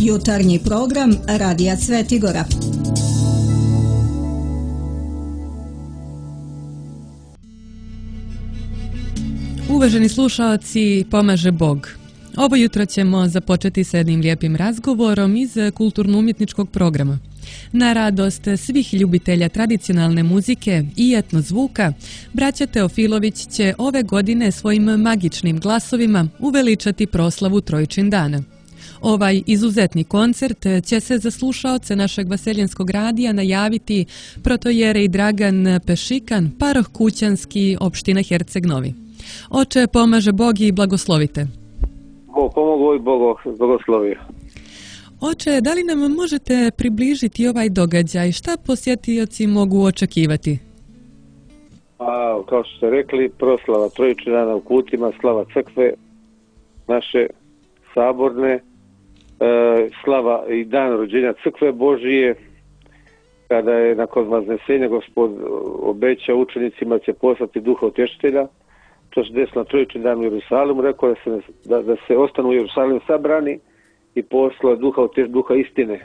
jutarnji program Radija Svetigora. Uvaženi slušaoci, pomaže Bog. Ovo jutro ćemo započeti sa jednim lijepim razgovorom iz kulturno-umjetničkog programa. Na radost svih ljubitelja tradicionalne muzike i etnozvuka, braća Teofilović će ove godine svojim magičnim glasovima uveličati proslavu Trojčindana. Ovaj izuzetni koncert će se za slušaoce našeg vaseljenskog radija najaviti protojerej Dragan Pešikan, paroh Kućanski, opština Herceg Novi. Oče, pomaže Bog i blagoslovite. Bog pomogao i Bog blagoslovio. Oče, da li nam možete približiti ovaj događaj? Šta posjetioci mogu očekivati? Kao što ste rekli, proslava Trojčindana u Kutima, slava crkve naše saborne, slava i dan rođenja crkve Božije, kada je nakon vaznesenja Gospod obećao učenicima će poslati duha utješitelja. To se desilo na Trojčindan u Jerusalimu, rekao da se ostanu u Jerusalimu sabrani i poslao duha istine,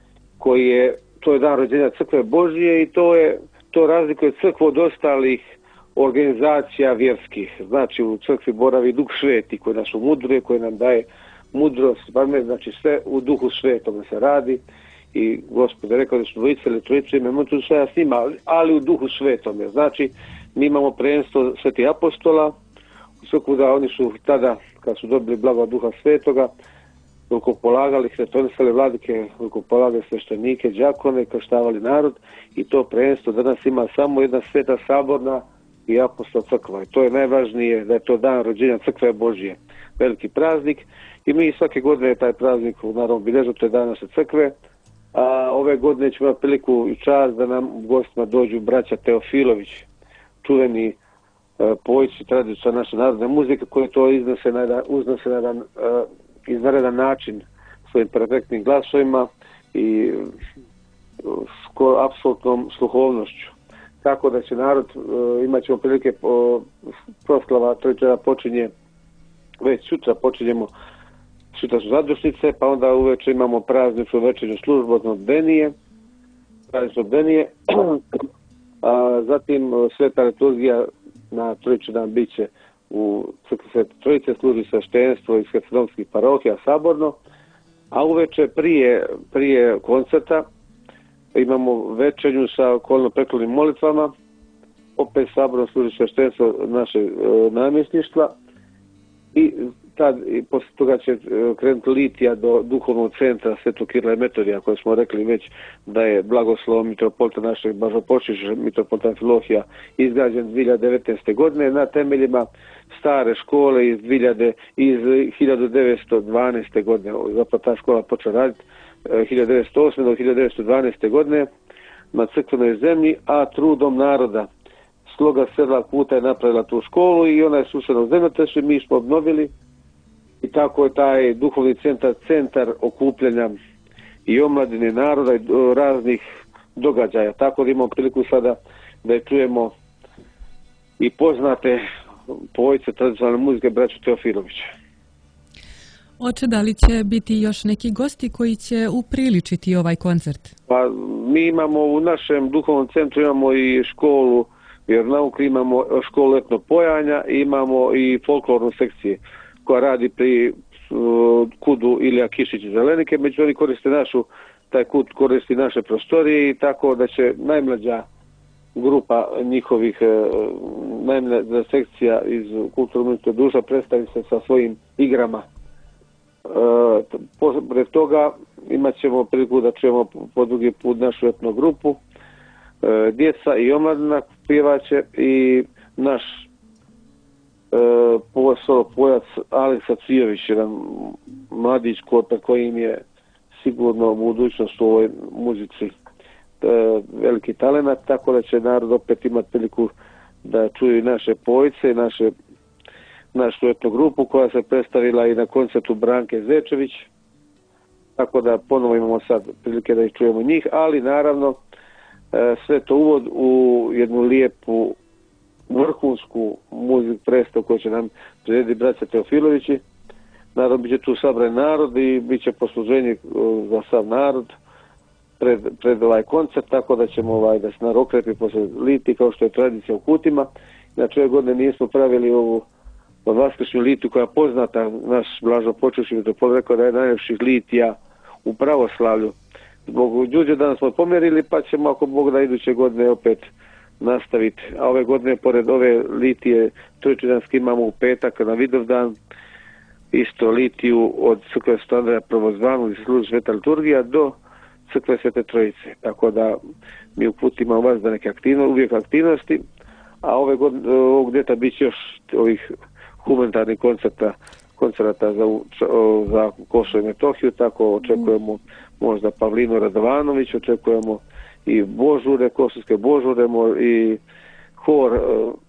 to je dan rođenja crkve Božije i to razlikuje crkvu od ostalih organizacija vjerskih. Znači u crkvi boravi Duh Sveti koji nas umudruje, koji nam daje mudrost, znači sve u Duhu Svetom se radi i Gospod je rekao da su dvojice ili trojice, imamo tu sve s njima, ali u Duhu Svetom. Znači mi imamo prvenstvo svetih apostola, u crkvu da oni su tada, kad su dobili blago Duha Svetoga, rukopolagali, hretonisali vladike, rukopolagali sveštenike, đakone, krštavali narod i to prvenstvo danas ima samo jedna sveta saborna i apostol crkva. I to je najvažnije, da je to dan rođenja crkve Božije, veliki praznik i mi svake godine taj praznik u Narodnom bilježu, to je dan naše crkve, a ove godine ćemo imati priliku i čast da nam u gostima dođu braća Teofilović, čuveni pojici tradicionalne naše narodne muzike koji to iznose na jedan izvanredan način svojim perfektnim glasovima i apsolutnom sluhovnošću. Tako da će narod, imat ćemo prilike, proslava Trojčindana počinje, već sutra počinjemo, sutra su zadušnice, pa onda uveče imamo prazničnu večernju službu od Benije, a zatim sveta liturgija na Trojčindan bit će u crkvi Svete Trojice, služi sveštenstvo iz hercegovskih parohija saborno, a uveče prije koncerta imamo večernju sa kolno-preklonnim molitvama, opet saborno služi sveštenstvo naše namjesništva i poslije toga će krenuti litija do duhovnog centra Svetog Kirila i Metodija, koje smo rekli već da je blagoslov mitropolita našeg Blažopočiša, mitropolita Amfilohija, izgrađen 2019. godine na temeljima stare škole iz 1912. godine. Zapravo ta škola počela raditi 1908. do 1912. godine na crkvenoj zemlji, a trudom naroda Sloga sela Kuta je napravila tu školu i ona je susjedna u zemljotresu i mi smo obnovili i tako je taj duhovni centar okupljanja i omladine naroda i raznih događaja. Tako da imamo priliku sada da je čujemo i poznate pojice tradicionalne muzike braću Teofilovića. Oče, da li će biti još neki gosti koji će upriličiti ovaj koncert? Pa mi imamo u našem duhovnom centru imamo i školu vjeronauke, imamo školu etnopojanja, imamo i folklornu sekciju koja radi pri kudu Ilija Kišić iz Zelenike, međutim oni koriste taj kut koristi naše prostorije i tako da će najmlađa grupa njihovih, najmlađa sekcija iz kulturno-umjetničkog društva predstavi se sa svojim igrama. Pored toga imat ćemo priliku da čujemo po drugi put našu etno grupu, djeca i omladina pjevaće i naš pojac Aleksa Cvijović, jedan mladić pred kojim je sigurno budućnost u ovoj muzici veliki talenat, tako da će narod opet imati priliku da čuju i naše pojice i našu etno grupu koja se predstavila i na koncertu Branke Zečević, tako da ponovo imamo sad prilike da ih čujemo njih, ali naravno sve to uvod u jednu lijepu vrhunsku muziku predstavu koju će nam prirediti braća Teofilovići, Naravno, bit će tu sabran narod i bit će posluženje za sav narod pred ovaj koncert, tako da ćemo da se narod okrepi posle liti, kao što je tradicija u Kutima. Znači, ove godine nismo pravili ovu vaskršnju litu koja je poznata, naš Blažo Počuši mitropolit rekao da je najljepših litija u pravoslavlju. Zbog Đurđevdana smo pomjerili, pa ćemo, ako Bog da, iduće godine opet nastaviti. A ove godine, pored ove litije Trojičidanske, imamo u petak na Vidovdan isto litiju od crkve Sv. Andreja Prvozvanu gdje se služi sveta liturgija do crkve Svete Trojice. Tako da mi u Kutima vas da neke uvijek aktivnosti, a ovog ljeta bit će još ovih humanitarnih koncerata za Kosovo i Metohiju, tako očekujemo možda Pavlinu Radovanović, očekujemo i božure, kosovske božure i hor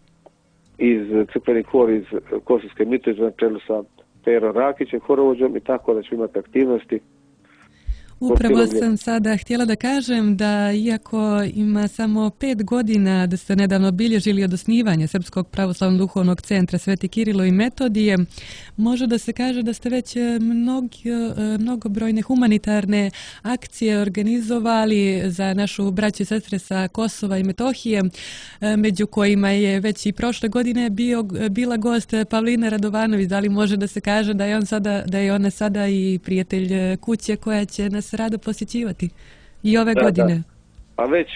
crkveni hor iz Kosovske Mitrovice na čelu sa Pero Rakićem, horovođom, i tako da ću imati aktivnosti. Upravo sam sada htjela da kažem da iako ima samo 5 godina da ste nedavno obilježili od osnivanja Srpskog pravoslavnog duhovnog centra Sveti Kirilo i Metodije, može da se kaže da ste već mnogobrojne humanitarne akcije organizovali za našu braću i sestre sa Kosova i Metohije, među kojima je već i prošle godine bila gost Pavlina Radovanović. Da li može da se kaže da je ona sada i prijatelj kuće koja će nas rado posjećivati i ove godine? Da. A već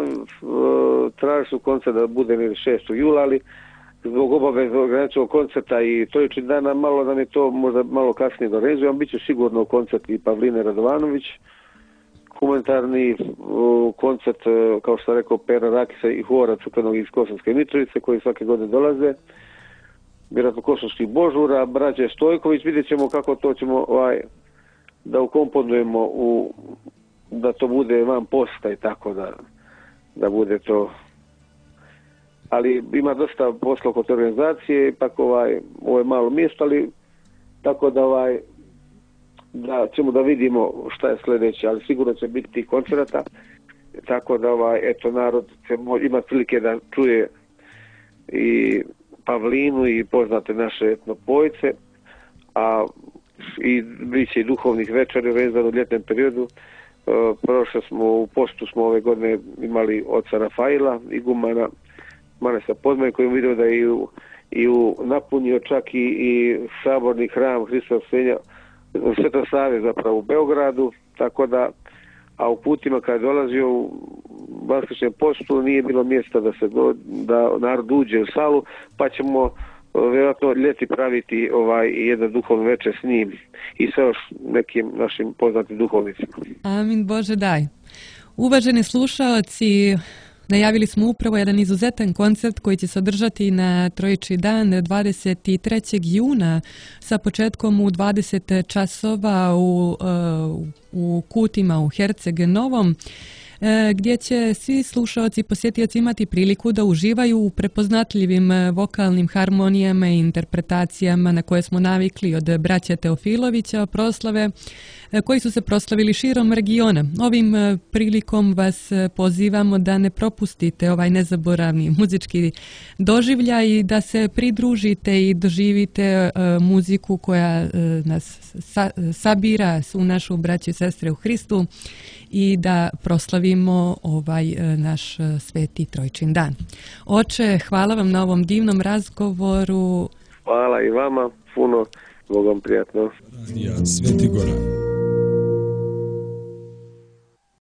traži su koncert da bude 6. jula, ali zbog obaveza ograničenog koncerta i Trojičin dana malo nam je to možda malo kasnije dorežio. Bit će sigurno koncert i Pavline Radovanović, humanitarni koncert, kao što sam rekao, Pera Rakisa i hora crkvenog iz Kosovske Mitrovice koji svake godine dolaze, vjerojatno kosovskih božura, braće Stojković. Vidjet ćemo kako to ćemo da ukomponujemo da to bude van posta i tako da bude to. Ali ima dosta posla kod organizacije, ipak ovo je malo mjesto, ali tako da ćemo da vidimo šta je sljedeće, ali sigurno će biti tih koncerata, tako da narod će imati prilike da čuje i Pavlinu i poznate naše etnopojice, a i bit će i duhovnih večeri vezano u ljetnom periodu. U postu smo ove godine imali oca Rafaila, igumana Manesa Podmaj, koji vidio da je napunio čak i saborni hram Hristova Svenja Sveta Save zapravo u Beogradu, tako da, a u putima kada je dolazio u vaskršnjem postu nije bilo mjesta da narod uđe u salu, pa ćemo vjerojatno ljeti praviti jedan duhovni večer s njim i sa još nekim našim poznatim duhovnicima. Amin Bože daj. Uvaženi slušaoci, najavili smo upravo jedan izuzetan koncert koji će se održati na Trojični dan 23. juna sa početkom u 20 časova u Kutima u Herceg Novom, gdje će svi slušaoci i posjetioci imati priliku da uživaju u prepoznatljivim vokalnim harmonijama i interpretacijama na koje smo navikli od braće Teofilovića proslave, koji su se proslavili širom regiona. Ovim prilikom vas pozivamo da ne propustite ovaj nezaboravni muzički doživljaj i da se pridružite i doživite muziku koja nas sabira u našu braću i sestre u Hristu i da proslavimo ovaj naš sveti Trojičin dan. Oče, hvala vam na ovom divnom razgovoru. Hvala i vama, puno, Bogom prijatno. Radija Sveti Gora.